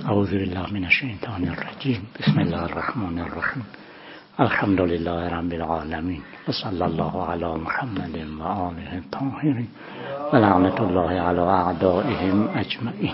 اعوذ بالله من الشیطان الرجیم. بسم الله الرحمن الرحیم. الحمد لله رب العالمین و صلی الله علی محمد و آله الطاهرین و لعنت الله علی اعدائهم اجمعین.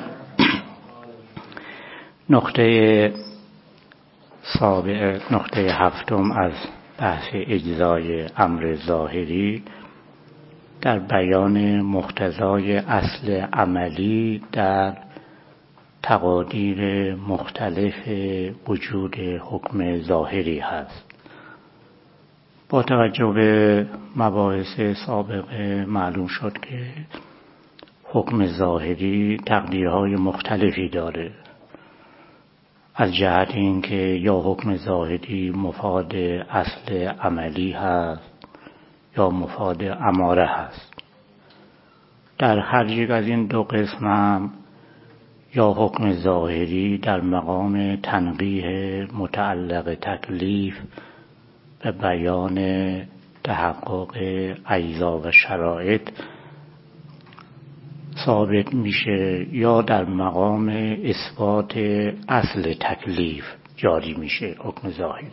نقطه هفتم از بحث اجزای امر ظاهری در بیان مقتضای اصل عملی در تقادیر مختلف وجود حکم ظاهری هست. با توجه به مباحث سابقه معلوم شد که حکم ظاهری تقدیرهای مختلفی داره، از جهت اینکه یا حکم ظاهری مفاد اصل عملی هست یا مفاد اماره هست. در هر یک از این دو قسم هم یا حکم ظاهری در مقام تنقیح متعلق تکلیف به بیان تحقق اجزا و شرایط ثابت میشه یا در مقام اثبات اصل تکلیف جاری میشه حکم ظاهری.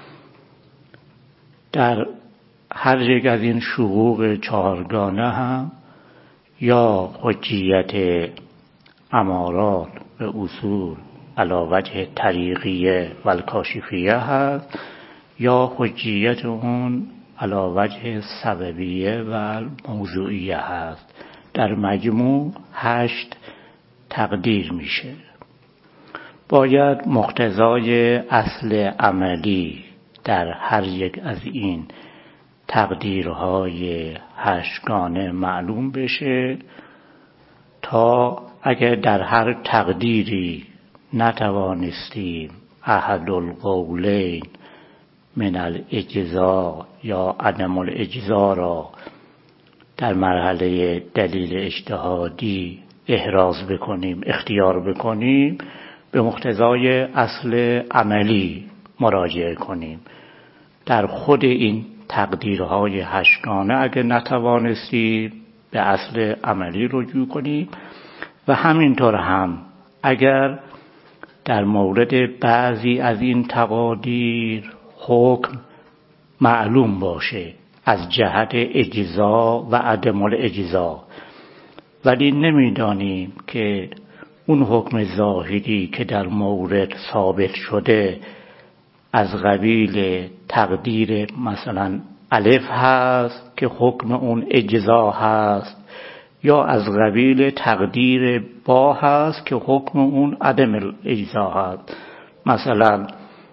در هر یک از این شقوق چهارگانه هم یا حجیت امارات به اصول علی وجه طریقیه و الکاشفیه هست یا حجیت اون علی وجه سببیه و موضوعیه هست. در مجموع 8 تقدیر میشه. باید مقتضای اصل عملی در هر یک از این تقدیرهای 8 گانه معلوم بشه تا اگر در هر تقدیری نتوانستیم احد القولین من الاجزا یا عدم الاجزا را در مرحله دلیل اجتهادی احراز بکنیم، اختیار بکنیم، به مقتضای اصل عملی مراجعه کنیم. در خود این تقدیرهای 8 گانه اگر نتوانستیم به اصل عملی رجوع کنیم و همینطور هم اگر در مورد بعضی از این تقادیر حکم معلوم باشه از جهت اجزا و عدم الاجزا ولی نمیدانیم که اون حکم ظاهری که در مورد ثابت شده از قبیل تقدیر مثلا الف هست که حکم اون اجزا هست یا از قبیل تقدیر با هست که حکم اون عدم الاجزا هست. مثلا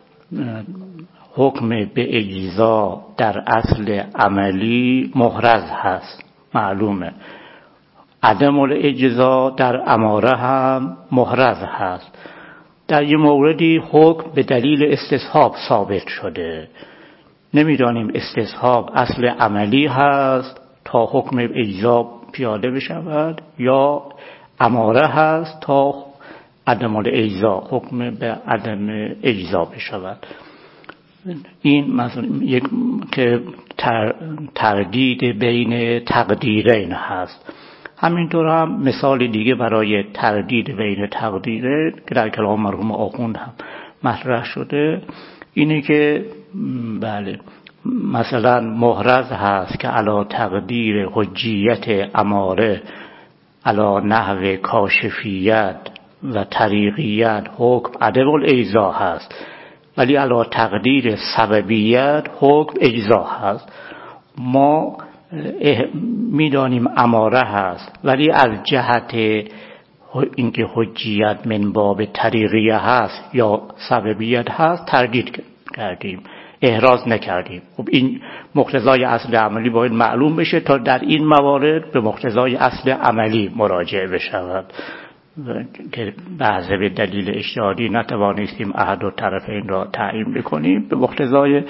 حکم به اجزا در اصل عملی محرز هست، معلومه. عدم الاجزا در اماره هم محرز هست. در یه موردی حکم به دلیل استصحاب ثابت شده، نمیدانیم استصحاب اصل عملی هست تا حکم اجزا پیاده بشود یا اماره هست تا عدم الاجزا حکم به عدم اجزا بشود. این مثلا یک که تردید بین تقدیرین هست. همینطور هم مثال دیگه برای تردید بین تقدیرین که در کلام مرحوم آخوند هم مطرح شده اینه که بله مثلا محرز هست که علی تقدیر حجیت اماره علی نحو کاشفیت و طریقیت حکم عدم الاجزا هست ولی علی تقدیر سببیت حکم اجزا هست. ما میدانیم اماره هست ولی از جهت اینکه حجیت من باب طریقیه هست یا سببیت هست تردید کردیم، احراز نکردیم. خب این مقتضای اصل عملی باید معلوم بشه تا در این موارد به مقتضای اصل عملی مراجعه بشود که بعضی به دلیل اجتهادی نتوانستیم احد الطرفین را تعیین بکنیم، به مقتضای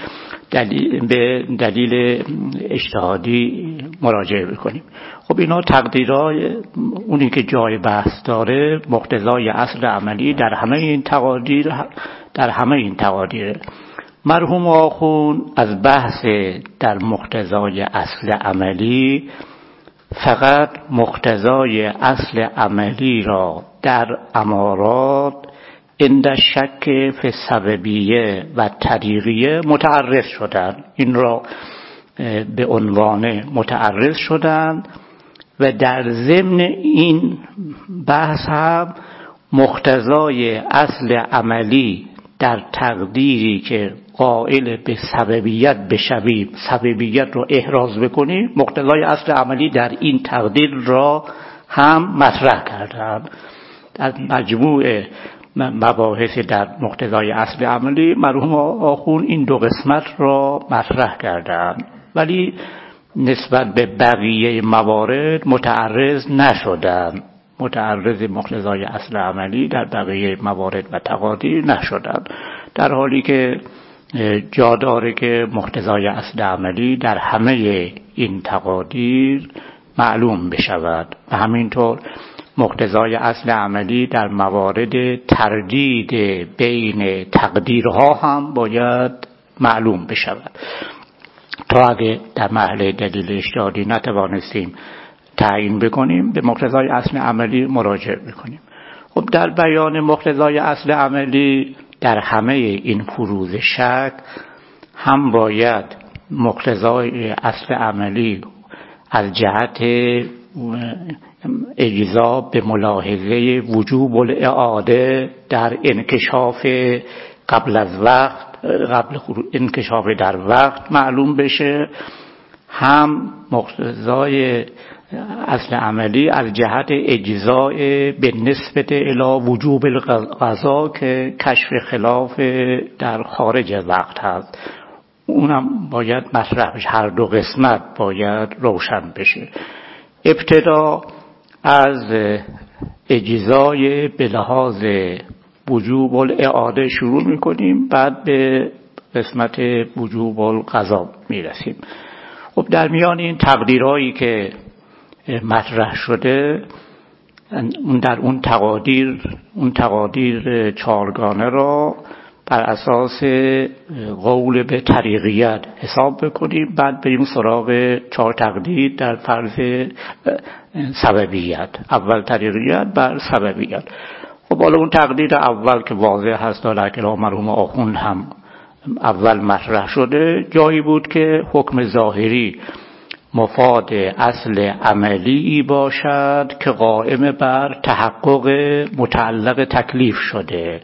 دلیل اجتهادی مراجعه بکنیم. خب اینا تقدیرهای اونی که جای بحث داره مقتضای اصل عملی در همه این تقادیر. مرحوم آخوند از بحث در مقتضای اصل عملی فقط مقتضای اصل عملی را در امارات عند شک فی السببیه و طریقیه متعرض شدند. این را به عنوان متعرض شدند و در ضمن این بحث هم مقتضای اصل عملی در تقدیری که قائل به سببیت بشویم، سببیت رو احراز بکنیم، مقتضای اصل عملی در این تقدیر را هم مطرح کردند. در مجموع مباحث در مقتضای اصل عملی مرحوم آخوند این دو قسمت را مطرح کردند، ولی نسبت به بقیه موارد متعرض نشدند. متعرض مقتضای اصل عملی در بقیه موارد و تقادیر نشدند، در حالی که جا داره که مقتضای اصل عملی در همه این تقادیر معلوم بشود و همینطور مقتضای اصل عملی در موارد تردید بین تقدیرها هم باید معلوم بشود. تا اگه در محل دلیل اجتهادی نتوانستیم تعیین بکنیم به مقتضای اصل عملی مراجعه بکنیم. خب در بیان مقتضای اصل عملی در همه این فروض شک هم باید مقتضای اصل عملی از جهت اجزا به ملاحظه وجوب الاعاده در انکشاف قبل از وقت، انکشاف در وقت معلوم بشه، هم مقتضای اصل عملی از جهت اجزاء به نسبت الی وجوب القضا که کشف خلاف در خارج وقت هست، اونم باید مطرح بشه. هر دو قسمت باید روشن بشه. ابتدا از اجزای به لحاظ وجوب الاعاده شروع میکنیم، بعد به قسمت وجوب القضا میرسیم. خب در میان این تقدیرهایی که مطرح شده، در اون تقادیر چهارگانه را بر اساس قول به طریقیت حساب بکنیم، بعد بریم سراغ 4 تقدیر در فرض سببیت. اول طریقیت بر سببیت. خب حالا اون تقدیر اول که واضح هست، در کلام مرحوم آخوند هم اول مطرح شده، جایی بود که حکم ظاهری مفاد اصل عملی باشد که قائم بر تحقق متعلق تکلیف شده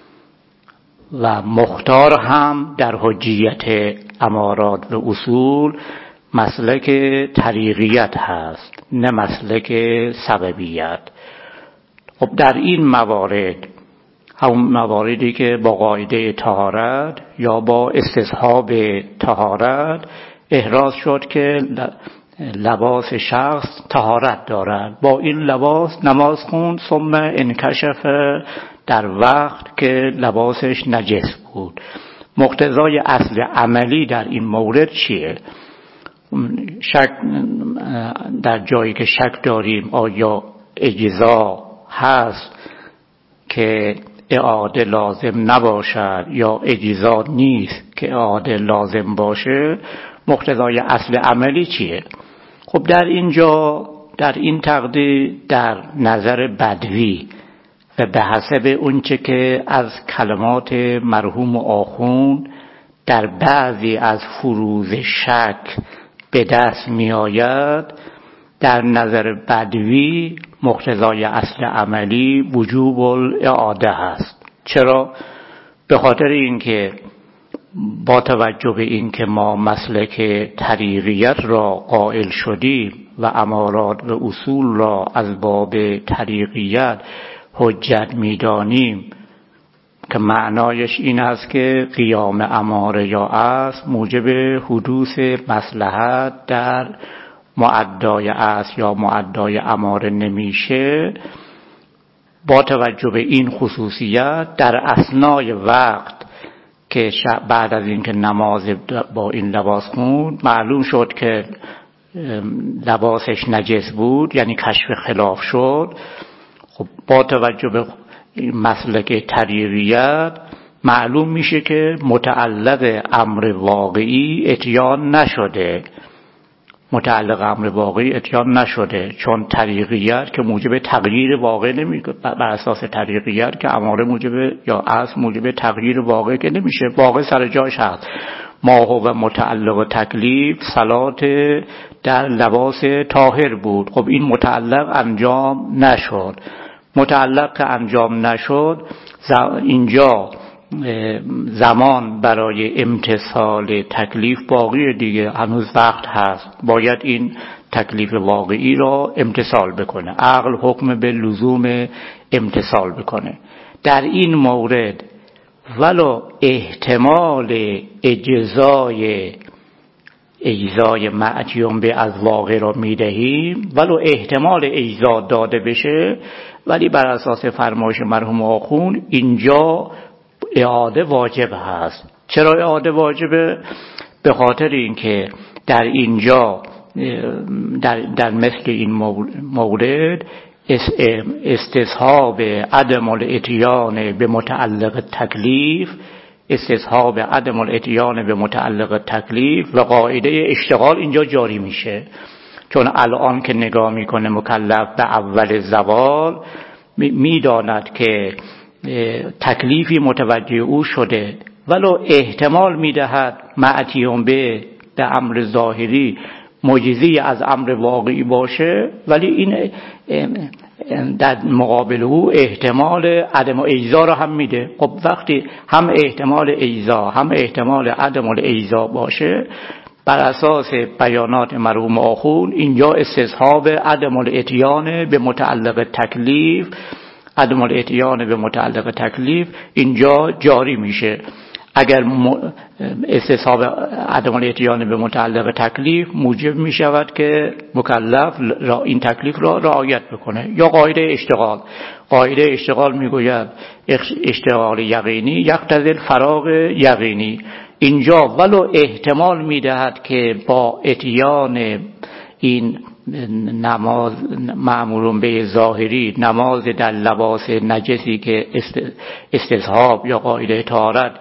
و مختار هم در حجیت امارات و اصول مسلک طریقیت هست، نه مسلک سببیت. خب در این موارد، همون مواردی که با قاعده طهارت یا با استصحاب طهارت احراز شد که لباس شخص طهارت دارد، با این لباس نماز خوند، ثم انکشف در وقت که لباسش نجس بود. مقتضای اصل عملی در این مورد چیه؟ شک در جایی که شک داریم آیا اجزا هست که اعاده لازم نباشد یا اجزا نیست که اعاده لازم باشه، مقتضای اصل عملی چیه؟ خب در اینجا در این تقدیر در نظر بدوی و به حسب اونچه که از کلمات مرحوم آخوند در بعضی از فروض شک به دست می آید، در نظر بدوی مقتضای اصل عملی وجوب الاعاده هست. چرا؟ به خاطر اینکه با توجه به اینکه ما مسلک طریقیت را قائل شدیم و امارات و اصول را از باب طریقیت حجت می‌دانیم که معنایش این است که قیام اماره یا اصل موجب حدوث مصلحت در معدای اصل یا معدای اماره نمیشه، با توجه به این خصوصیت در اثنای وقت که بعد از اینکه نماز با این لباس خوند معلوم شد که لباسش نجس بود، یعنی کشف خلاف شد، خب با توجه به مسلک طریقیت معلوم میشه که متعلق امر واقعی اتیان نشده متعلق امر واقعی اتیان نشده، چون طریقیت که موجب تغییر واقع نمیشه، بر اساس طریقیت که اماره موجب یا اصل موجب تغییر واقع که نمیشه، واقع سر جاش هست. ما هو متعلق تکلیف صلات در لباس طاهر بود. خب این متعلق انجام نشد. متعلق که انجام نشد، اینجا زمان برای امتثال تکلیف باقی دیگه، هنوز وقت هست، باید این تکلیف واقعی را امتثال بکنه. عقل حکم به لزوم امتثال بکنه. در این مورد ولو احتمال اجزای معجون به از واقع را میدهیم، ولو احتمال اجزا داده بشه، ولی بر اساس فرمایش مرحوم آخوند اینجا اعاده واجب هست. چرا اعاده واجبه؟ به خاطر اینکه در اینجا در مثل این مورد استصحاب عدم الاتیان به متعلق تکلیف، استصحاب عدم الاتیان به متعلق تکلیف و قاعده اشتغال اینجا جاری میشه. چون الان که نگاه میکنه مکلف به اول زوال، میداند که تکلیفی متوجه او شده، ولو احتمال میدهد معتیون به امر ظاهری مجزی از امر واقعی باشه، ولی این در مقابل او احتمال عدم اجزا را هم میده. خب وقتی هم احتمال اجزا هم احتمال عدم الاجزا باشه، بر اساس بیانات مرحوم آخوند اینجا استصحاب عدم الاتیان به متعلق تکلیف، عدم الاتیان به متعلق تکلیف اینجا جاری میشه. اگر استصحاب عدم الاتیان به متعلق تکلیف موجب میشود که مکلف این تکلیف را رعایت بکنه. یا قاعده اشتغال میگوید اشتغال یقینی یقتضی الفراغ یقینی. اینجا ولو احتمال میدهد که با اتیان این نماز مأمورون به ظاهری، نماز در لباس نجسی که استصحاب یا قاعده طهارت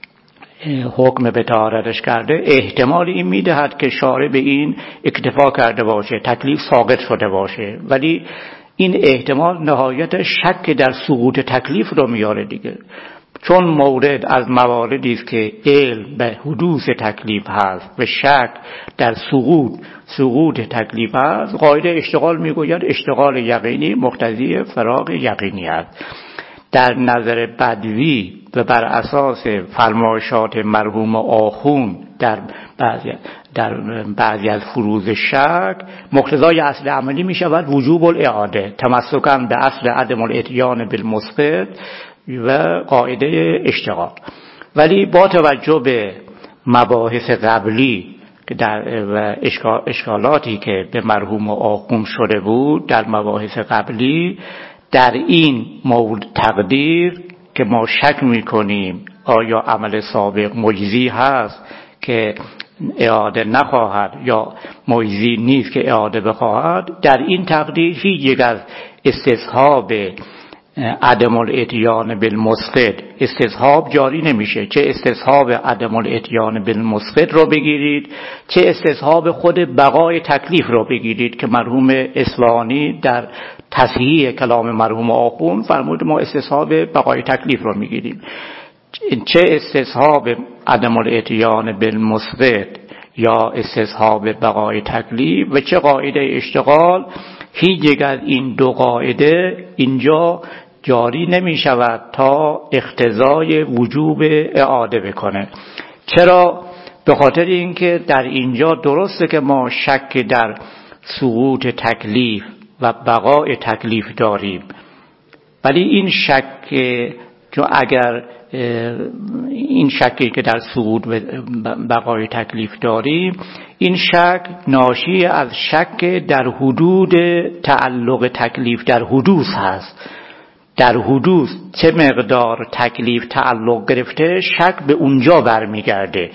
حکم به طهارتش کرده، احتمال این میدهد که شارع به این اکتفا کرده باشه، تکلیف ساقط شده باشه، ولی این احتمال نهایت شک در سقوط تکلیف رو میاره دیگه. چون مورد از مواردی است که علم به حدوث تکلیف هست و شک در سقوط تکلیف هست، قاعده اشتغال میگوید اشتغال یقینی مقتضی فراغ یقینی است. در نظر بدوی و بر اساس فرمایشات مرحوم آخوند در بعضی از فروض شک، مقتضای اصل عملی می شود وجوب الاعاده، تمسکاً به اصل عدم الاتیان بالمسقط و قاعده اشتغال. ولی با توجه به مباحث قبلی و اشکالاتی که به مرحوم آخوند شده بود در مباحث قبلی، در این مورد تقدیر که ما شک میکنیم آیا عمل سابق مجزی هست که اعاده نخواهد یا مجزی نیست که اعاده بخواهد، در این تقدیر هیچ یک از استصحاب عدم الاتیان بالمسقط استصحاب جاری نمیشه. چه استصحاب عدم الاتیان بالمسقط رو بگیرید، چه استصحاب خود بقای تکلیف رو بگیرید که مرحوم اصفهانی در تصحیح کلام مرحوم آخوند فرمود ما استصحاب بقای تکلیف رو میگیریم. چه استصحاب عدم الاتیان بالمسقط یا استصحاب بقای تکلیف و چه قاعده اشتغال، هیچ یک از این دو قاعده اینجا جاری نمی شود تا اقتضای وجوب اعاده بکنه. چرا؟ به خاطر اینکه در اینجا درسته که ما شک در سقوط تکلیف و بقای تکلیف داریم، ولی این شک چون اگر این شکی که در سقوط و بقای تکلیف داریم، این شک ناشی از شک در حدود تعلق تکلیف در حدوث هست. در حدوث چه مقدار تکلیف تعلق گرفته، شک به اونجا برمیگرده.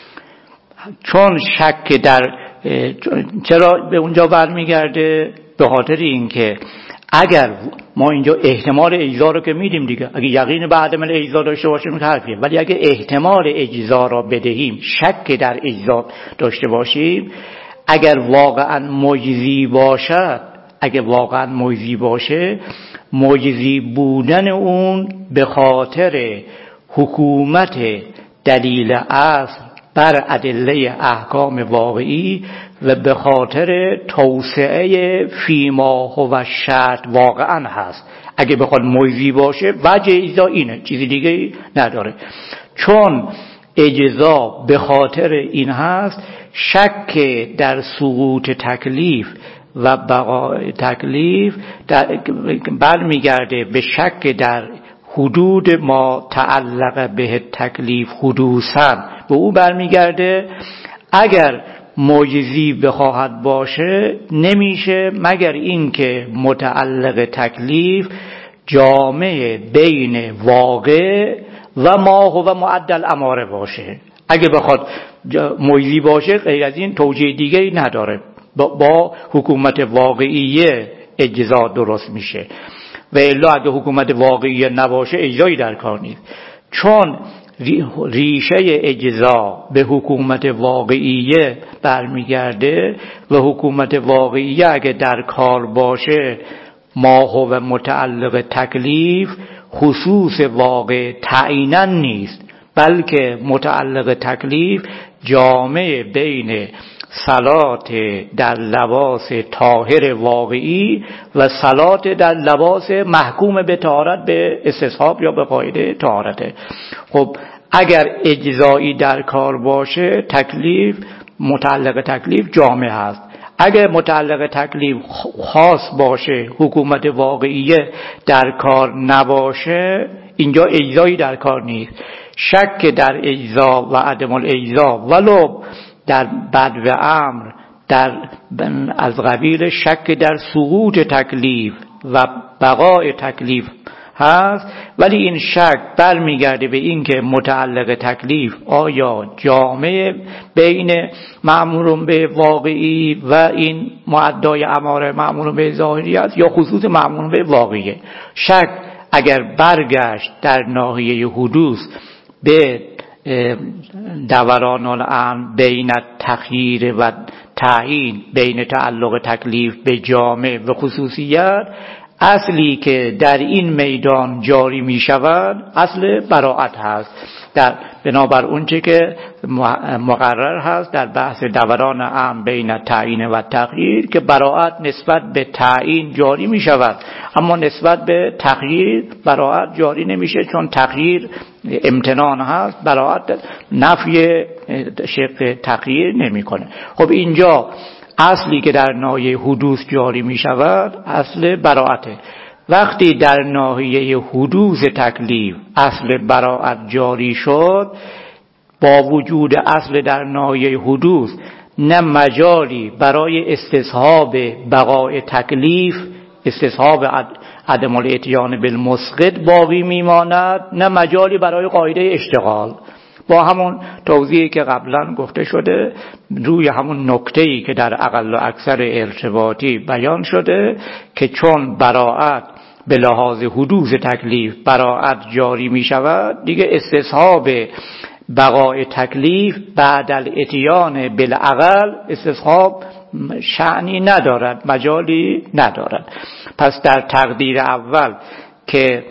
چون شک چرا به اونجا برمیگرده؟ به خاطر اینکه اگر ما اینجا احتمال اجزا رو که میدیم دیگه، اگه یقین به عدم الاجزا داشته باشیم که حرفیه، ولی اگه احتمال اجزا را بدهیم، شک در اجزا داشته باشیم، اگر واقعا مجزی باشد، اگر واقعا مجزی باشه، مجزی بودن اون به خاطر حکومت دلیل اصل بر ادله احکام واقعی و به خاطر توسعه فیما هو شرط واقعا هست. اگه بخواد مجزی باشه وجه اجزا اینه، چیزی دیگه نداره. چون اجزا به خاطر این هست شک در سقوط تکلیف و بقای تکلیف برمیگرده به شک در حدود ما تعلق به تکلیف حدوثاً، به او برمیگرده. اگر مجزی بخواهد باشه نمیشه مگر اینکه متعلق تکلیف جامع بین واقع و ما هو معدل اماره باشه. اگه بخواد مجزی باشه غیر از این توجیه دیگه‌ای نداره، با حکومت واقعیه اجزا درست میشه. و الا اگه حکومت واقعیه نباشه اجزایی در کار نیست. چون ریشه اجزا به حکومت واقعیه برمیگرده و حکومت واقعیه اگه در کار باشه ما هو متعلق تکلیف خصوص واقع تعییناً نیست، بلکه متعلق تکلیف جامع بین صلات در لباس طاهر واقعی و صلات در لباس محکوم به طهارت به استصحاب یا به قاعده طهارته. خب اگر اجزایی در کار باشه تکلیف، متعلق تکلیف جامع هست. اگر متعلق تکلیف خاص باشه، حکومت واقعیه در کار نباشه، اینجا اجزایی در کار نیست. شک در اجزا و عدم الاجزا ولو در بدو امر در از قبیل شک در سقوط تکلیف و بقای تکلیف هست، ولی این شک برمیگرده به این که متعلق تکلیف آیا جامع بین مأمور به واقعی و این معدای اماره مأمور به ظاهری است یا خصوص مأمور به واقعیه. شک اگر برگشت در ناحیه حدوث به دوران الامر بین تخییر و تعیین، بین تعلق تکلیف به جامع و خصوصیت، اصلی که در این میدان جاری می شود اصل براعت هست. در بنابر اونچه که مقرر هست در بحث دوران امر بین تعیین و تغییر که براعت نسبت به تعیین جاری می شود، اما نسبت به تغییر براعت جاری نمیشه، چون تغییر امتنان هست، براعت نفی شق تغییر نمی کنه. خب اینجا اصلی که در ناحیه حدوث جاری می شود اصل براعته. وقتی در ناحیه حدوث تکلیف اصل براعت جاری شد، با وجود اصل در ناحیه حدوث نه مجالی برای استصحاب بقای تکلیف، استصحاب عدم الاتیان بالمسقط باقی میماند، نه مجالی برای قاعده اشتغال. با همون توضیحی که قبلا گفته شده، روی همون نکته‌ای که در اقل و اکثر ارتباطی بیان شده که چون براعت به لحاظ حدوث تکلیف براعت جاری می شود، دیگه استصحاب بقای تکلیف بعد الاتیان بالاقل استصحاب شأنی ندارد، مجالی ندارد. پس در تقدیر اول که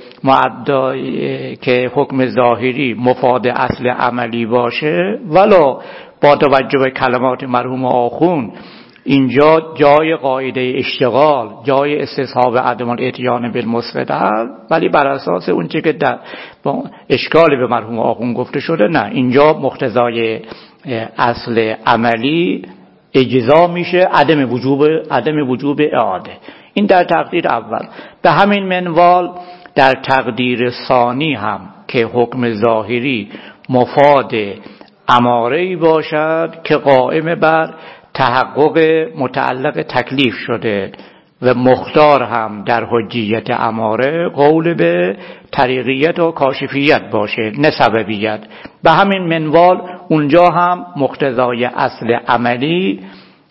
که حکم ظاهری مفاد اصل عملی باشه، ولو با توجه به کلمات مرحوم آخوند اینجا جای قاعده اشتغال، جای استصحاب عدم الاتیان بالمسقط هست، ولی بر اساس اون چه که در اشکال به مرحوم آخوند گفته شده، نه، اینجا مقتضای اصل عملی اجزا میشه، عدم وجوب اعاده. این در تقدیر اول. به همین منوال در تقدیر ثانی هم که حکم ظاهری مفاد اماره‌ای باشد که قائم بر تحقق متعلق تکلیف شده و مختار هم در حجیت اماره قول به طریقیت و کاشفیت باشه، نه سببیت. به همین منوال اونجا هم مقتضای اصل عملی،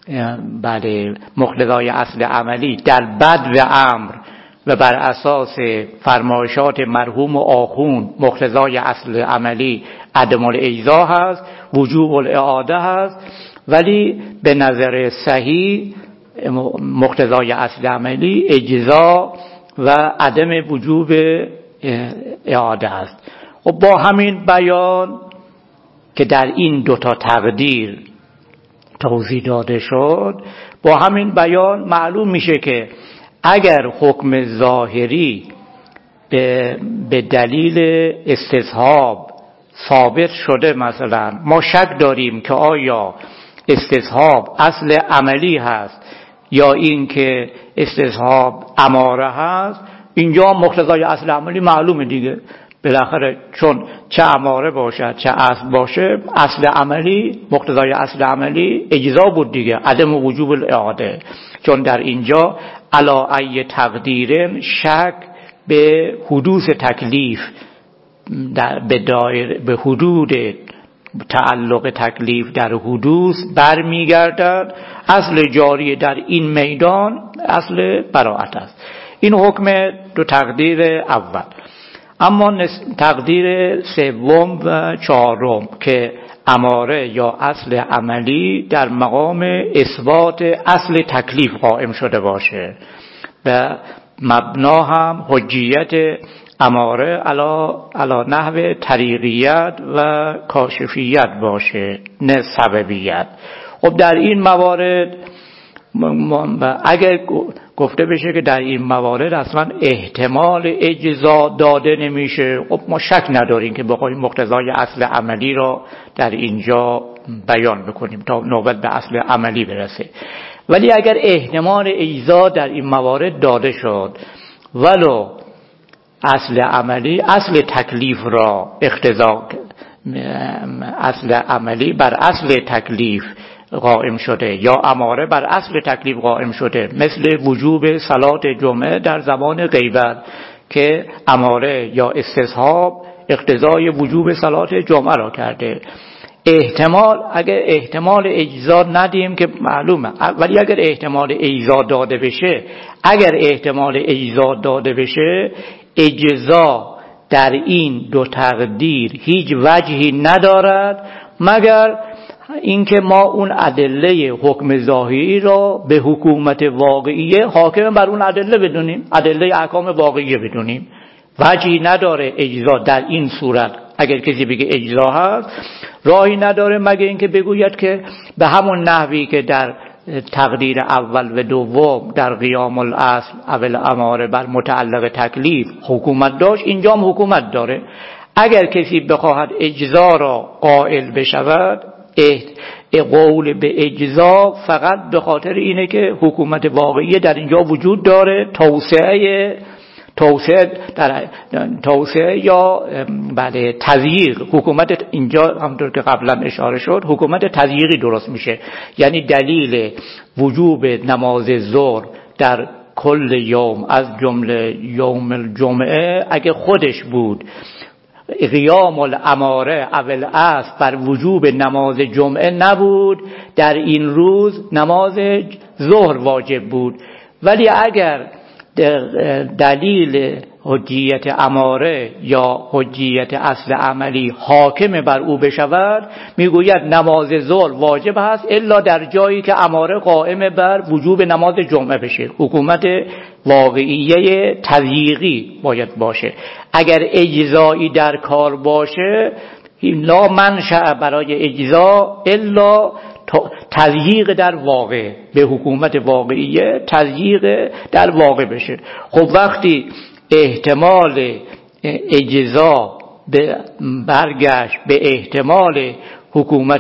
مقتضای اصل عملی در بدو امر و بر اساس فرمایشات مرحوم آخوند مقتضای اصل عملی عدم الاجزا هست، وجوب الاعاده هست ولی به نظر صحیح مقتضای اصل عملی اجزا و عدم وجوب اعاده است. و با همین بیان که در این دوتا تقدیر توضیح داده شد، با همین بیان معلوم میشه که اگر حکم ظاهری به دلیل استصحاب ثابت شده، مثلا ما شک داریم که آیا استصحاب اصل عملی هست یا این که استصحاب اماره هست، اینجا مقتضای اصل عملی معلومه دیگه. بالاخره چون چه اماره باشد چه اصل باشه، اصل عملی مقتضای اصل عملی اجزا بود دیگه، عدم وجوب الاعاده. چون در اینجا علی ای تقدیر شک به حدوث تکلیف به حدود تعلق تکلیف در حدوث برمیگردد. اصل جاری در این میدان اصل براءت است. این حکم دو تقدیر اول. اما تقدیر سوم و چهارم که اماره یا اصل عملی در مقام اثبات اصل تکلیف قائم شده باشه و مبنا هم حجیت اماره علا نحو طریقیت و کاشفیت باشه، نه سببیت. خب در این موارد اگر گفته بشه که در این موارد اصلا احتمال اجزا داده نمیشه، خب ما شک نداریم که بخوایم مقتضای اصل عملی را در اینجا بیان بکنیم تا نوبت به اصل عملی برسه. ولی اگر احتمال اجزا در این موارد داده شد ولو اصل عملی اصل تکلیف را اقتضا، اصل عملی بر اصل تکلیف قائم شده یا اماره بر اصل تکلیف قائم شده، مثل وجوب صلات جمعه در زمان غیبت که اماره یا استصحاب اقتضای وجوب صلات جمعه را کرده. اگر احتمال اجزا ندیم که معلومه، ولی اگر احتمال اجزا داده بشه، اجزا در این دو تقدیر هیچ وجهی ندارد مگر اینکه ما اون ادله حکم ظاهری را به حکومت واقعیه حاکم بر اون ادله بدونیم، ادله احکام واقعیه بدونیم. وجهی نداره اجزا در این صورت. اگر کسی بگه اجزا هست، راهی نداره مگر اینکه بگوید که به همون نحوی که در تقدیر اول و دوم در قیام الاصل اول اماره بر متعلق تکلیف حکومت داشت، اینجا هم حکومت داره. اگر کسی بخواهد اجزا را قائل بشود، قول به اجزا فقط به خاطر اینه که حکومت واقعی در اینجا وجود داره، توسعه یا بله تضییق. حکومت اینجا همونطور که قبلا اشاره شد حکومت تضییقی درست میشه، یعنی دلیل وجوب نماز ظهر در کل یوم از جمله یوم الجمعه اگه خودش بود، قیام الاماره اول اصل بر وجوب نماز جمعه نبود، در این روز نماز ظهر واجب بود. ولی اگر دلیل حجیت اماره یا حجیت اصل عملی حاکم بر او بشود، میگوید نماز ظهر واجب هست الا در جایی که اماره قائم بر وجوب نماز جمعه بشه. حکومت واقعیه تضییقی باید باشه. اگر اجزایی در کار باشه، لا منشأ برای اجزا الا تضییق در واقع، به حکومت واقعیه تضییق در واقع بشه. خب وقتی احتمال اجزا برگشت به احتمال حکومت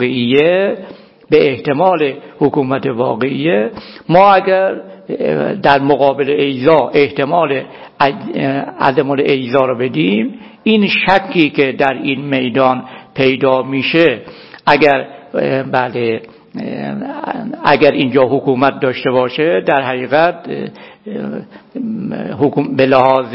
واقعیه، ما اگر در مقابل اجزا احتمال عدم الاجزا رو بدیم، این شکی که در این میدان پیدا میشه، اگر اینجا حکومت داشته باشه، در حقیقت به لحاظ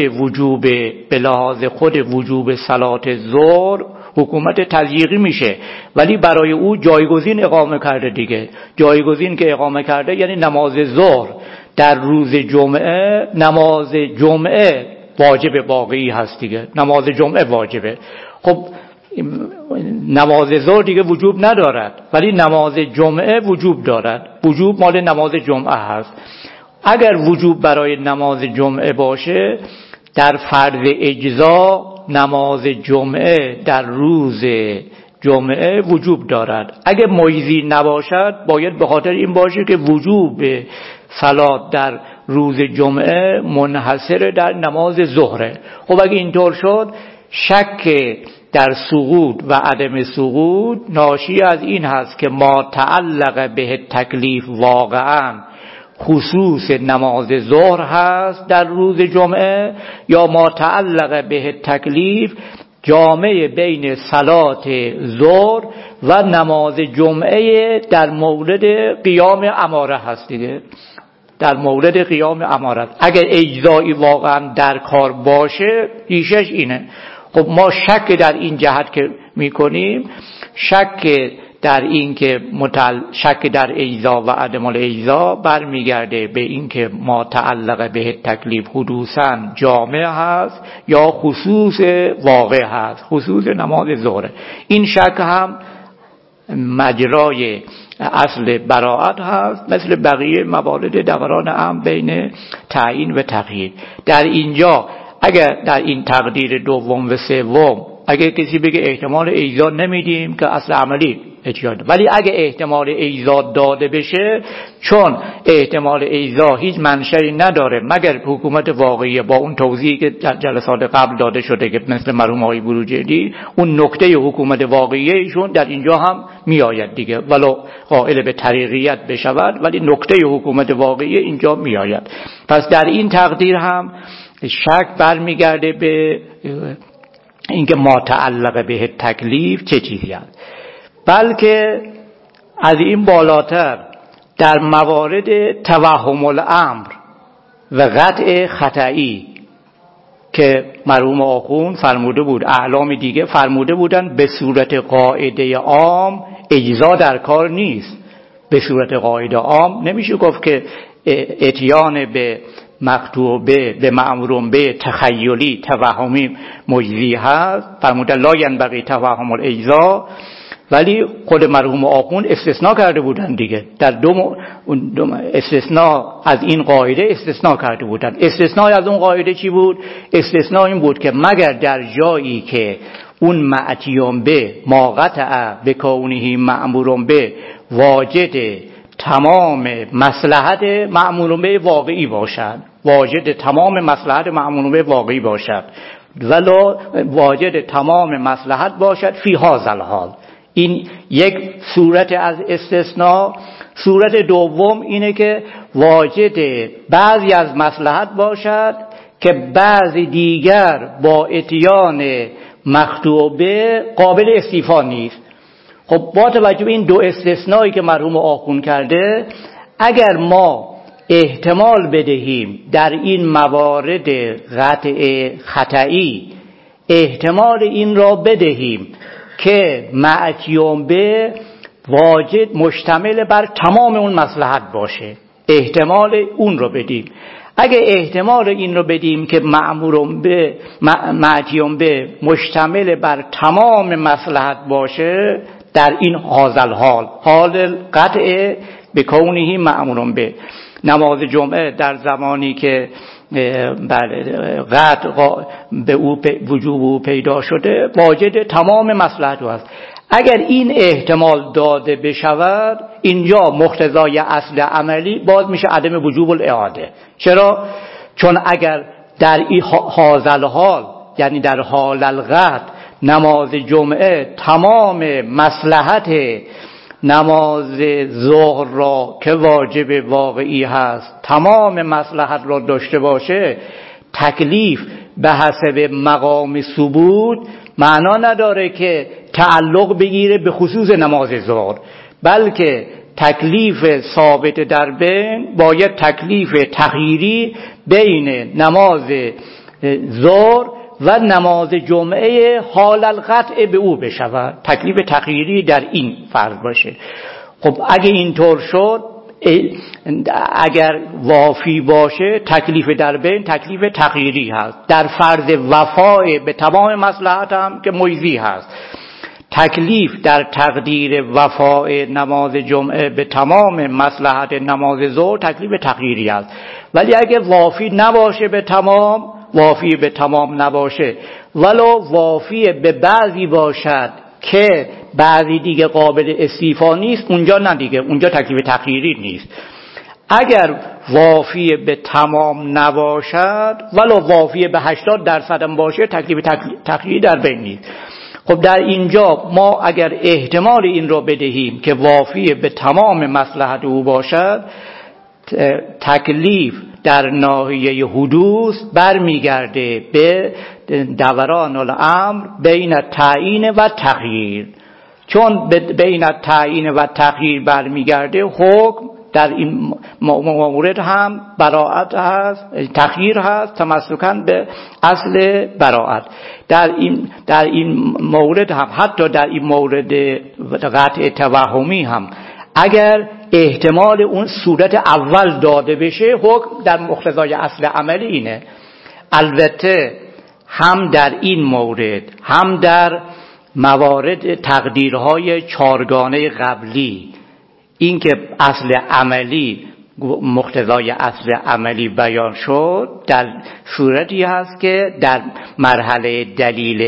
خود وجوب صلات ظهر حکومت تضییقی میشه، ولی برای او جایگزین اقامه کرده دیگه. جایگزین که اقامه کرده یعنی نماز ظهر در روز جمعه، نماز جمعه واجب واقعی هست دیگه، نماز جمعه واجبه. خب نماز ظهر دیگه وجوب ندارد ولی نماز جمعه وجوب دارد. وجوب مال نماز جمعه هست. اگر وجوب برای نماز جمعه باشه، در فرض اجزا نماز جمعه در روز جمعه وجوب دارد. اگر مجزی نباشد باید به خاطر این باشه که وجوب صلات در روز جمعه منحصر در نماز ظهره. خب اگه اینطور شد، شک در سقوط و عدم سقوط ناشی از این هست که ما تعلق به تکلیف واقعا خصوص نماز ظهر هست در روز جمعه، یا ما تعلق به تکلیف جامع بین صلات ظهر و نماز جمعه در مورد قیام اماره هست دیگه. در مورد قیام اماره، اگر اجزایی واقعا در کار باشه ریشش اینه. خب ما شک در این جهت که میکنیم، شک در این که شک در اجزا و عدم الاجزا برمیگرده به این که ما تعلق به تکلیف حدوثاً جامع هست یا خصوص واقع هست، خصوص نماز ظهر. این شک هم مجرای اصل براءت هست، مثل بقیه موارد دوران هم بین تعیین و تغییر. در اینجا اگر در این تقدیر دوم و سوم اگر کسی بگه احتمال اجزا نمیدیم که اصل عملی اجزا، ولی اگه احتمال اجزا داده بشه، چون احتمال اجزا هیچ منشأی نداره مگر حکومت واقعی، با اون توضیحی که در جلسات قبل داده شده که مثل مرحوم آقای بروجردی، اون نکته حکومت واقعی ایشون در اینجا هم میآید دیگه، ولو قائل به طریقیت بشود ولی نکته حکومت واقعی اینجا میآید. پس در این تقدیر هم شک برمیگرده به اینکه ما تعلق به تکلیف چه چیزی است، بلکه از این بالاتر در موارد توهم الامر و قطع خطئی که مرحوم آخوند فرموده بود، اعلام دیگه فرموده بودن به صورت قاعده عام اجزا در کار نیست. به صورت قاعده عام نمیشه گفت که اتیان به مقطوع به مأمور به تخیلی توهمی مجزی هست، فرمودن لا ینبغی توهم الاجزا، ولی خود مرحوم آخوند استثناء کرده بودن دیگه. در دو استثناء از این قاعده استثناء کرده بودن. استثناء از اون قاعده چی بود؟ استثناء این بود که مگر در جایی که اون معتیون به ما قطع به کونه مأمور به واجد تمام مصلحت مأمور به واقعی باشد، واجد تمام مصلحت مأمور به واقعی باشد، ولو واجد تمام مصلحت باشد فی هذا الحال. این یک صورت از استثناء. صورت دوم اینه که واجد بعضی از مصلحت باشد که بعضی دیگر با اتیان مقطوع به قابل استیفا نیست. خب با توجه به این دو استثنایی که مرحوم آخوند کرده، اگر ما احتمال بدهیم در این موارد قطع خطئی، احتمال این را بدهیم که معتیون به واجد مشتمل بر تمام اون مصلحت باشه، احتمال اون رو بدیم. اگه احتمال این رو بدیم که مأمورون به معتیون به مشتمل بر تمام مصلحت باشه، در این حاضل حال قطع به کونه مأمورون به نماز جمعه در زمانی که قطع به او وجوب او پیدا شده واجد تمام مصلحت است. اگر این احتمال داده بشود، اینجا مقتضای اصل عملی باز میشه عدم وجوب الاعاده. چرا؟ چون اگر در این حاضل حال، یعنی در حال القطع، نماز جمعه تمام مصلحت نماز ظهر را که واجب واقعی هست تمام مصلحت را داشته باشه، تکلیف به حسب مقام ثبوت معنا نداره که تعلق بگیره به خصوص نماز ظهر، بلکه تکلیف ثابت در بین باید تکلیف تغییری بین نماز ظهر و نماز جمعه حال القطع به او بشود، تکلیف تغییری در این فرض باشه. خب اگه اینطور شد، اگر وافی باشه، تکلیف در بین تکلیف تغییری هست، در فرض وفای به تمام مصلحت هم که مجزی هست. تکلیف در تقدیر وفای نماز جمعه به تمام مصلحت نماز ظهر تکلیف تقدیری است، ولی اگه وافی نباشه به تمام، وافی به تمام نباشه ولو وافی به بعضی باشد که بعضی دیگه قابل استیفا نیست، اونجا نه دیگه، اونجا تکلیف تقدیری نیست. اگر وافی به تمام نباشد ولو وافی به 80% هم باشه، تکلیف تقدیری در بین نیست. خب در اینجا ما اگر احتمال این رو بدهیم که وافی به تمام مصلحت او باشد، تکلیف در ناحیه حدوث برمیگرده به دوران الامر بین تعیین و تغییر. چون بین تعیین و تغییر برمیگرده، حکم در این مورد هم براءت هست، تغییر هست، تمسکاً به اصل براءت. در این مورد هم، حتی در این مورد قطع توهمی هم، اگر احتمال اون صورت اول داده بشه، حکم در مقتضای اصل عملی اینه. البته هم در این مورد هم در موارد تقدیرهای چارگانه قبلی، این که اصل عملی مقتضای اصل عملی بیان شد، در صورتی هست که در مرحله دلیل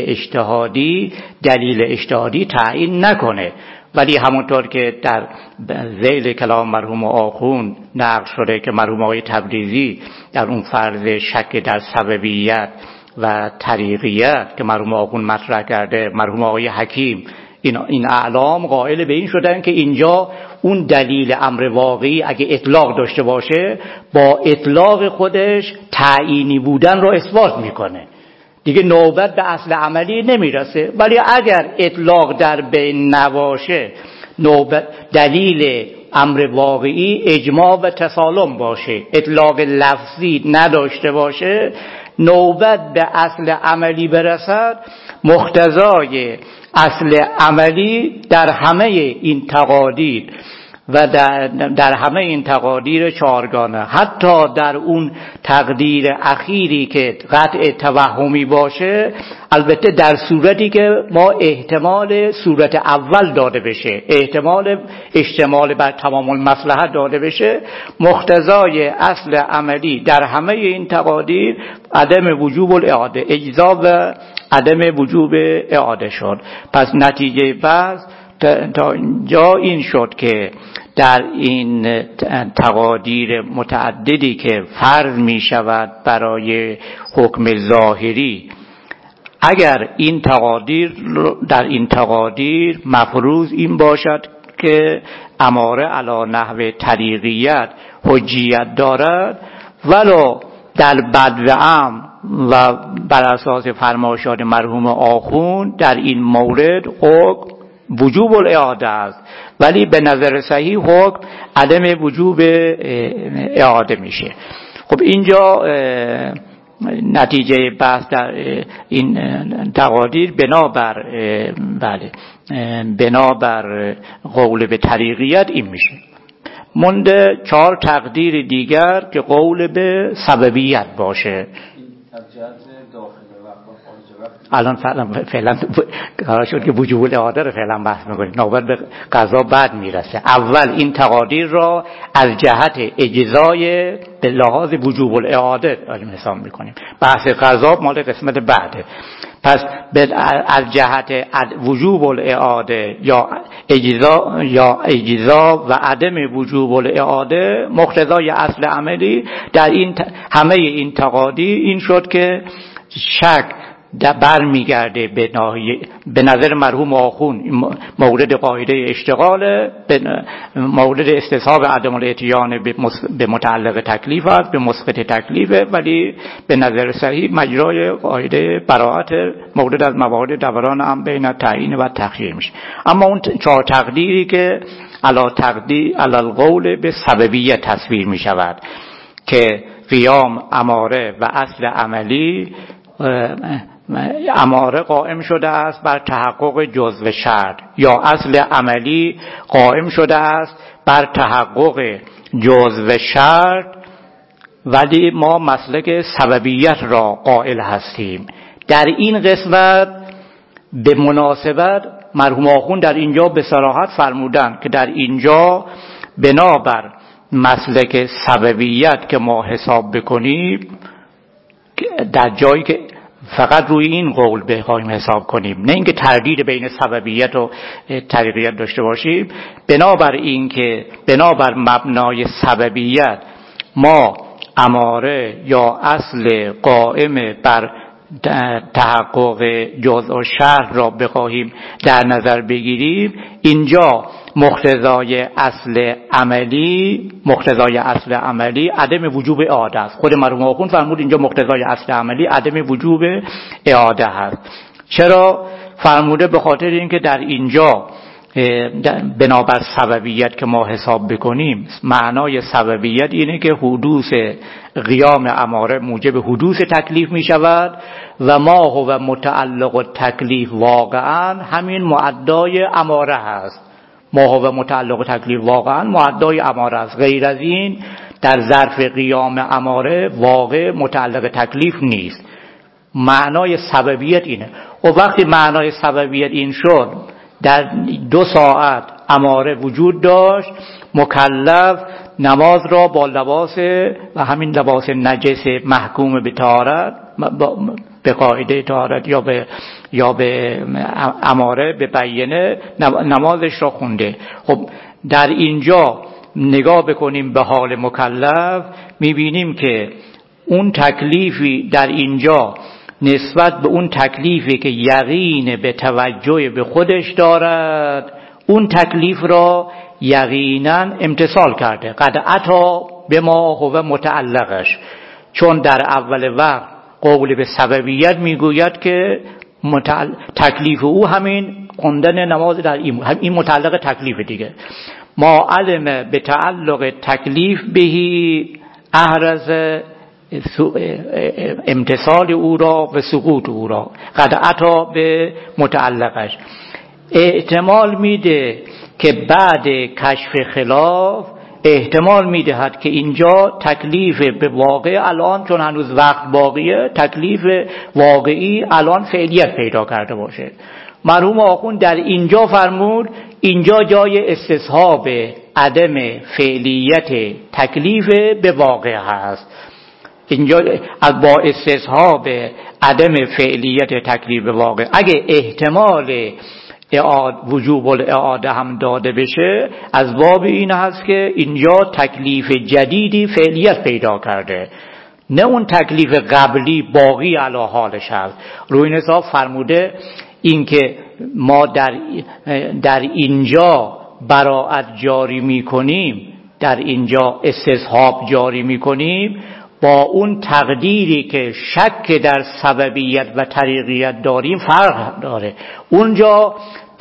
اجتهادی تعیین نکنه، ولی همونطور که در ذیل کلام مرحوم آخوند نقل شده که مرحوم آقای تبریزی در اون فرض شک در سببیت و طریقیت که مرحوم آخوند مطرح کرده، مرحوم آقای حکیم این اعلام قائل به این شدن که اینجا اون دلیل امر واقعی اگه اطلاق داشته باشه، با اطلاق خودش تعیینی بودن رو اثبات میکنه، دیگه نوبت به اصل عملی نمیرسه. ولی اگر اطلاق در بین نباشه، نوبت دلیل امر واقعی اجماع و تسالم باشه، اطلاق لفظی نداشته باشه، نوبت به اصل عملی برسد، مقتضای اصل عملی در همه این تقادیر و در همه این تقادیر چهارگانه، حتی در اون تقدیر اخیری که قطع توهمی باشه، البته در صورتی که ما احتمال صورت اول داده بشه، احتمال اشتمال بر تمام المصلحت داده بشه، مقتضای اصل عملی در همه این تقادیر عدم وجوب الاعاده، اجزا و عدم وجوب اعاده شد. پس نتیجه بحث تا اینجا این شد که در این تقادیر متعددی که فرض می شود برای حکم ظاهری، اگر این تقادیر در این تقادیر مفروض این باشد که اماره علی نحو طریقیت حجیت دارد، ولو در بدو امر و بر اساس فرمایشات مرحوم آخوند در این مورد حکم وجوب الاعاده است، ولی به نظر صحیح حکم عدم وجوب اعاده میشه. خب اینجا نتیجه بحث در این تقادیر بنابر قول به طریقیت این میشه. مونده 4 تقدیر دیگر که قول به سببیت باشه. الان فعلا قرار شد که وجوب الاعاده رو فعلا بحث میکنیم، نوبت به قضا بعد میرسه. اول این تقادیر را از جهت اجزای به لحاظ وجوب الاعاده حساب میکنیم، بحث قضا مال قسمت بعده. پس از جهت وجوب الاعاده یا اجزا و عدم وجوب الاعاده، مقتضای اصل عملی در این همه این تقادیر این شد که شک بر میگرده به نظر مرحوم آخوند مورد قاعده اشتغال، مورد استصحاب عدم الاتیان به متعلق تکلیف است، به مسقط تکلیفه، ولی به نظر صحیح مجرای قاعده براءت مورد از موارد دوران هم بین تعیین و تخییر میشه. اما اون 4 تقدیری که علی القول به سببیت تصویر میشود که قیام اماره و اصل عملی، اماره قائم شده است بر تحقق جزء شرط، یا اصل عملی قائم شده است بر تحقق جزء شرط، ولی ما مسلک سببیت را قائل هستیم. در این قسمت به مناسبت مرحوم آخوند در اینجا به صراحت فرمودن که در اینجا بنابر مسلک سببیت که ما حساب بکنیم، در جایی که فقط روی این قول بخوایم حساب کنیم، نه اینکه تردید بین سببیت و طریقیت داشته باشیم، بنابر مبنای سببیت ما اماره یا اصل قائم بر تحقق جزء و شرط را بخواهیم در نظر بگیریم، اینجا مقتضای اصل عملی عدم وجوب اعاده است. خود مرحوم آخوند فرمود اینجا مقتضای اصل عملی عدم وجوب اعاده است. چرا فرموده؟ به خاطر اینکه در اینجا بنابر سببیت که ما حساب بکنیم، معنای سببیت اینه که حدوث قیام اماره موجب حدوث تکلیف می شود و ما هو متعلق تکلیف واقعا همین معدای اماره هست. ما هو متعلق تکلیف واقعا معدای اماره است. غیر از این در ظرف قیام اماره واقع متعلق تکلیف نیست. معنای سببیت اینه. و وقتی معنای سببیت این شد، در 2 ساعت اماره وجود داشت، مکلف نماز را با لباس و همین لباس نجس محکوم به طهارت، به قاعده طهارت یا به اماره به بیینه نمازش را خونده. خب در اینجا نگاه بکنیم به حال مکلف، میبینیم که اون تکلیفی در اینجا نسبت به اون تکلیفی که یقین به توجه به خودش دارد، اون تکلیف را یقینا امتثال کرده. قد اتی به ما هو متعلقش، چون در اول وقت قول به سببیت میگوید که تکلیف او همین خوندن نماز در این متعلق تکلیف دیگه. ما علم به تعلق تکلیف بهی احرز امتثال او را و سقوط او را. قد اتی به متعلقش احتمال میده که بعد کشف خلاف احتمال میدهد که اینجا تکلیف به واقع الان، چون هنوز وقت باقیه، تکلیف واقعی الان فعلیت پیدا کرده باشه. مرحوم آخوند در اینجا فرمود اینجا جای استصحاب عدم فعلیت تکلیف به واقع هست. اینجا با استصحاب عدم فعلیت تکلیف به واقع، اگه احتمال وجوب الاعاده هم داده بشه، از باب این هست که اینجا تکلیف جدیدی فعلیت پیدا کرده، نه اون تکلیف قبلی باقی علی حالش هست. روی این حساب فرموده اینکه ما در اینجا براءت جاری میکنیم، در اینجا استصحاب جاری میکنیم، با اون تقدیری که شک در سببیت و طریقیت داریم فرق داره. اونجا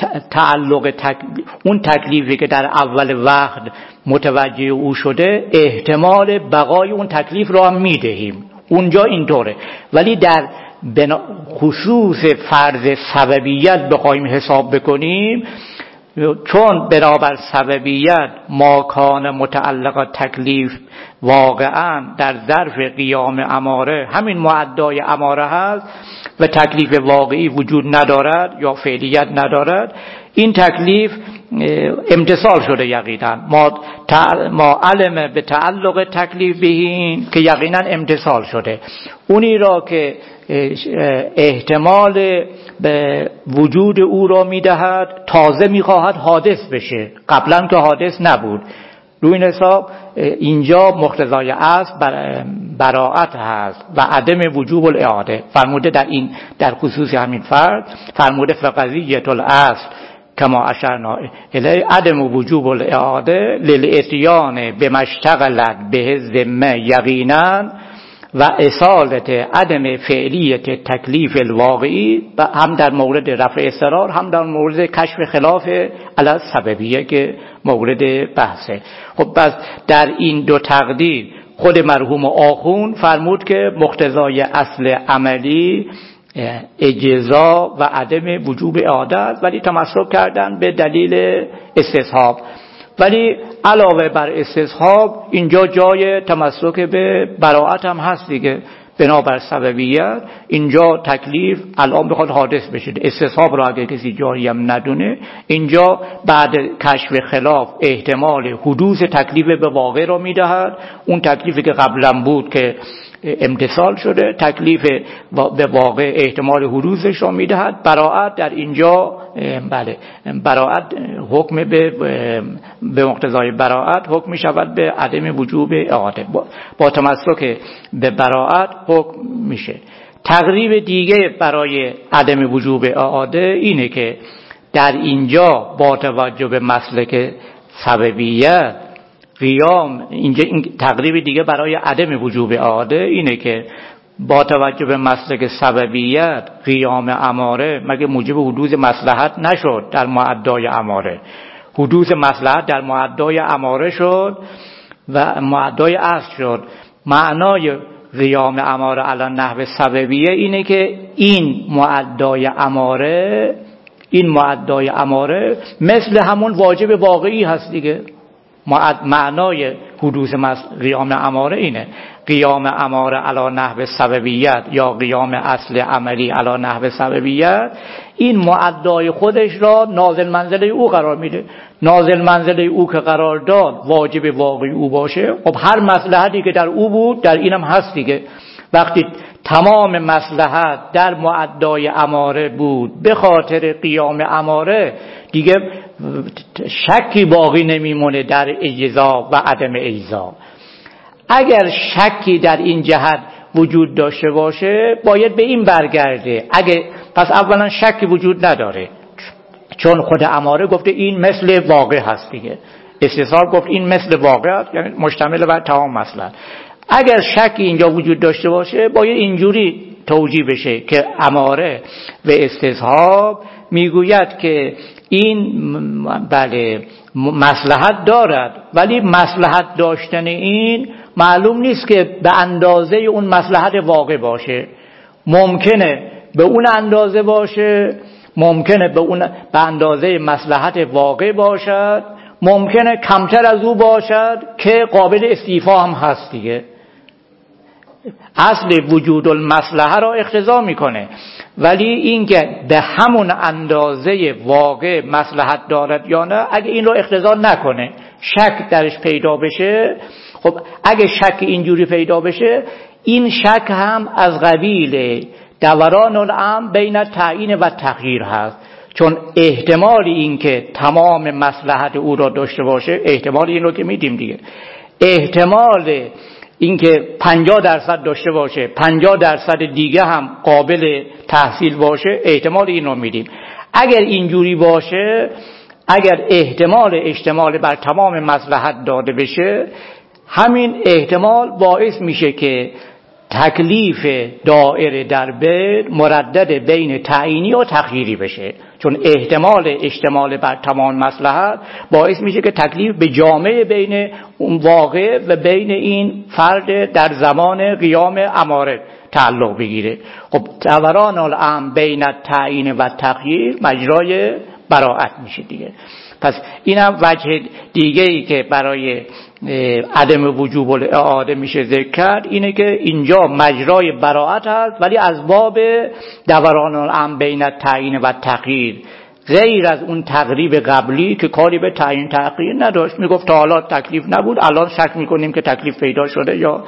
اون تکلیفی که در اول وقت متوجه او شده، احتمال بقای اون تکلیف را هم میدهیم، اونجا اینطوره. ولی در خصوص فرض سببیت بخوایم حساب بکنیم، چون بنابر سببیت ما کان متعلق تکلیف واقعا در ظرف قیام اماره همین معدای اماره هست و تکلیف واقعی وجود ندارد یا فعلیت ندارد، این تکلیف امتصال شده یقینا. ما علم به تعلق تکلیف بهین که یقینا امتصال شده. اونی را که احتمال به وجود او را میدهد، تازه میخواهد حادث بشه، قبلا که حادث نبود. روی این حساب اینجا مقتضای اصل براءت هست و عدم وجوب الاعاده. فرموده در خصوص همین فرد، فرموده فقضیت الاصل کما اشرنا الی عدم وجوب الاعاده للاتیان بمشتغلت به ذمه یقینا و اصالت عدم فعلیت تکلیف الواقعی، هم در مورد رفع اضطرار هم در مورد کشف خلاف علی سببیه که مورد بحثه. خب پس در این 2 تقدیر خود مرحوم آخوند فرمود که مقتضای اصل عملی اجزا و عدم وجوب اعاده است، ولی تمسک کردن به دلیل استصحاب. ولی علاوه بر استصحاب اینجا جای تمسک به براءت هم هست دیگه. بنابر سببیت اینجا تکلیف الان بخواد حادث بشه، استصحاب را اگه کسی جاری هم ندونه، اینجا بعد کشف خلاف احتمال حدوث تکلیف به واقع را میدهد. اون تکلیفی که قبلا بود که امتثال شده، تکلیف به واقع احتمال حدوثش را میدهد. براءت در اینجا بله، براءت حکم به مقتضای براءت حکم می شود به عدم وجوب اعاده، با تمسک به براءت حکم میشه. تقریب دیگه برای عدم وجوب اعاده اینه که در اینجا با توجه به مسلک سببیت قیام، اینجا این تقریب دیگه برای عدم وجوب اعاده اینه که با توجه به مسلک سببیت قیام اماره مگه موجب حدوث مصلحت نشد در معدای اماره؟ حدوث مصلحت در معدای اماره شد و معدای اصل شد. معنای قیام اماره علی نحو سببیه اینه که این معدای اماره مثل همون واجب واقعی هست دیگه. معنای حدوث قیام اماره اینه. قیام اماره علی نحو سببیت یا قیام اصل عملی علی نحو سببیت، این معدای خودش را نازل منزله او قرار میده. نازل منزله او که قرار داد واجب واقعی او باشه، خب هر مصلحتی که در او بود در اینم هست دیگه. وقتی تمام مصلحت در معدای اماره بود به خاطر قیام اماره، دیگه شکی باقی نمیمونه در اجزا و عدم اجزا. اگر شکی در این جهت وجود داشته باشه باید به این برگرده. پس اولا شکی وجود نداره، چون خود اماره گفته این مثل واقع هست دیگه. استثار گفت این مثل واقع هست، یعنی مشتمل بر تمام مصلحت. اگر شکی اینجا وجود داشته باشه باید اینجوری توجیه بشه که اماره و استصحاب میگوید که این بله مصلحت دارد، ولی مصلحت داشتن این معلوم نیست که به اندازه اون مصلحت واقع باشه. ممکنه به اون اندازه باشه، ممکنه به اندازه مصلحت واقع باشد، ممکنه کمتر از او باشد که قابل استیفا هم هست دیگه. اصل وجود المصلحه را اقتضا میکنه، ولی اینکه به همون اندازه واقع مصلحت دارد یا نه، اگه این را اقتضا نکنه شک درش پیدا بشه، خب اگه شک اینجوری پیدا بشه، این شک هم از قبیل دوران الامر بین تعیین و تغییر هست. چون احتمال این که تمام مصلحت او را داشته باشه، احتمال این رو که میدیم دیگه، احتمال این که 50% داشته باشه 50% دیگه هم قابل تحصیل باشه، احتمال این رو میدیم. اگر اینجوری باشه، اگر احتمال اشتمال بر تمام مصلحت داده بشه، همین احتمال باعث میشه که تکلیف دائره در بین مردد بین تعیینی و تغییری بشه. چون احتمال اشتمال بر تمام مصلحت باعث میشه که تکلیف به جامعه بین اون واقع و بین این فرد در زمان قیام اماره تعلق بگیره. خب دوران الامر بین تعیین و تغییر مجرای براءت میشه دیگه. پس اینم وجه دیگه ای که برای عدم وجوب الاعاده میشه ذکر کرد، اینه که اینجا مجرای براءت هست، ولی از باب دوران الامر بین تعیین و تغییر، غیر از اون تقریب قبلی که کاری به تعیین تغییر نداشت. میگفت تا حالا تکلیف نبود، الان شک میکنیم که تکلیف پیدا شده یا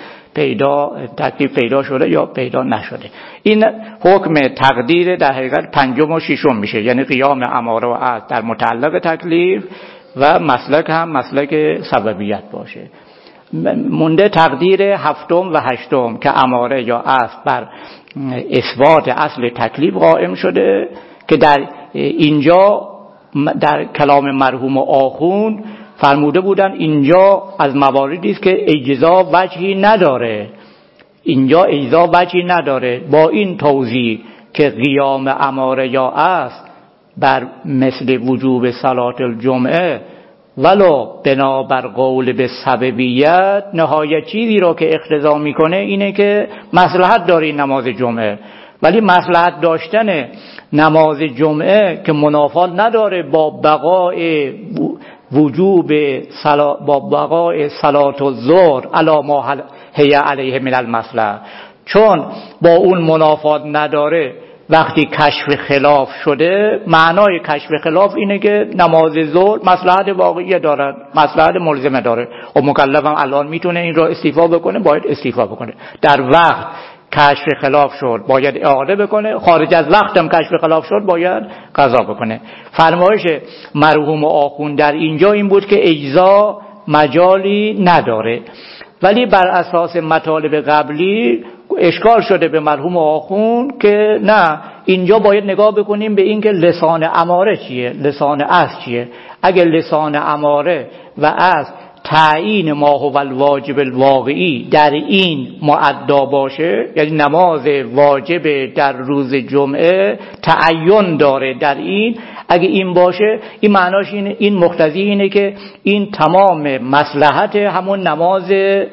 پیدا نشده. این حکم تقدیر در حقیقت پنجم و ششم میشه، یعنی قیام اماره و عصل در متعلق تکلیف و مسلک هم مسلک سببیت باشه. مونده تقدیر هفتم و هشتم که اماره یا عصل بر اثبات اصل تکلیف قائم شده، که در اینجا در کلام مرحوم آخوند فرموده بودن اینجا از مواردی است که اجزا وجهی نداره. اینجا اجزا وجهی نداره با این توضیح که قیام اماره یا است بر مثل وجوب صلات الجمعه ولو بنابر قول به سببیت، نهایت چیزی را که اقتضا میکنه اینه که مصلحت داره نماز جمعه، ولی مصلحت داشتن نماز جمعه که منافات نداره با بقای وجوب با بقای صلات الظهر علی ما هی علیه من المصلحه. چون با اون منافات نداره، وقتی کشف خلاف شده، معنای کشف خلاف اینه که نماز ظهر مصلحت واقعی دارد، مصلحت ملزمه داره و مکلف هم الان میتونه این را استیفا بکنه، باید استیفا بکنه. در وقت کشف خلاف شد باید اعاده بکنه، خارج از وقت هم کشف خلاف شد باید قضا بکنه. فرمایش مرحوم آخوند در اینجا این بود که اجزا مجالی نداره، ولی بر اساس مطالب قبلی اشکال شده به مرحوم آخوند که نه، اینجا باید نگاه بکنیم به این که لسان اماره چیه، لسان اصل چیه. اگه لسان اماره و اصل تعیین ما هو الواجب الواقعی در این معدا باشه، یعنی نماز واجب در روز جمعه تعین داره در این، اگه این باشه این معناش اینه، این مقتضی اینه که این تمام مصلحت همون نماز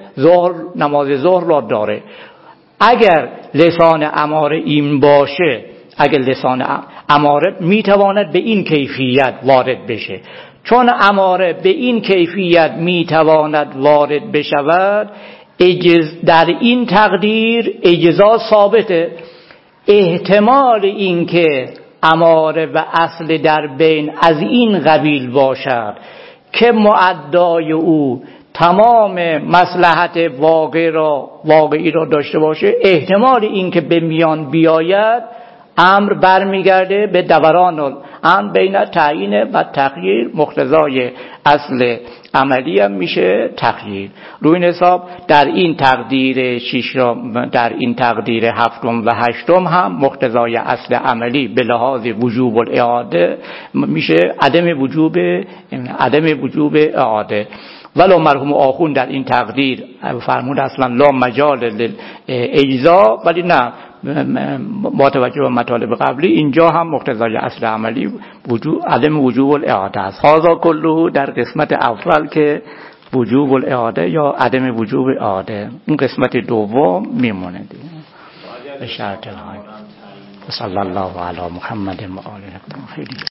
ظهر را داره. اگر لسان اماره این باشه، اگر لسان اماره میتواند به این کیفیت وارد بشه، چون اماره به این کیفیت میتواند وارد بشود، در این تقدیر اجزا ثابته. احتمال این که اماره و اصل در بین از این قبیل باشد که معدای او تمام مصلحت واقعی را داشته باشه، احتمال این که به میان بیاید، امر برمیگرده به دوران الامر بین تعیین و تغییر. مقتضای اصل عملی هم میشه تغییر. روی این حساب در این تقدیر در این تقدیر هفتم و هشتم هم مقتضای اصل عملی به لحاظ وجوب الاعاده میشه عدم وجوب اعاده. ولو مرحوم آخوند در این تقدیر فرمود اصلا لا مجال اجزا، ولی نه، با توجه به مطالب قبلی اینجا هم مقتضای اصل عملی عدم وجوب الاعاده است. هذا کله در قسمت اول که وجوب الاعاده یا عدم وجوب اعاده. این قسمت دوم میمونه دیگه به شرط های. صلی الله علی محمد و آله. خیلی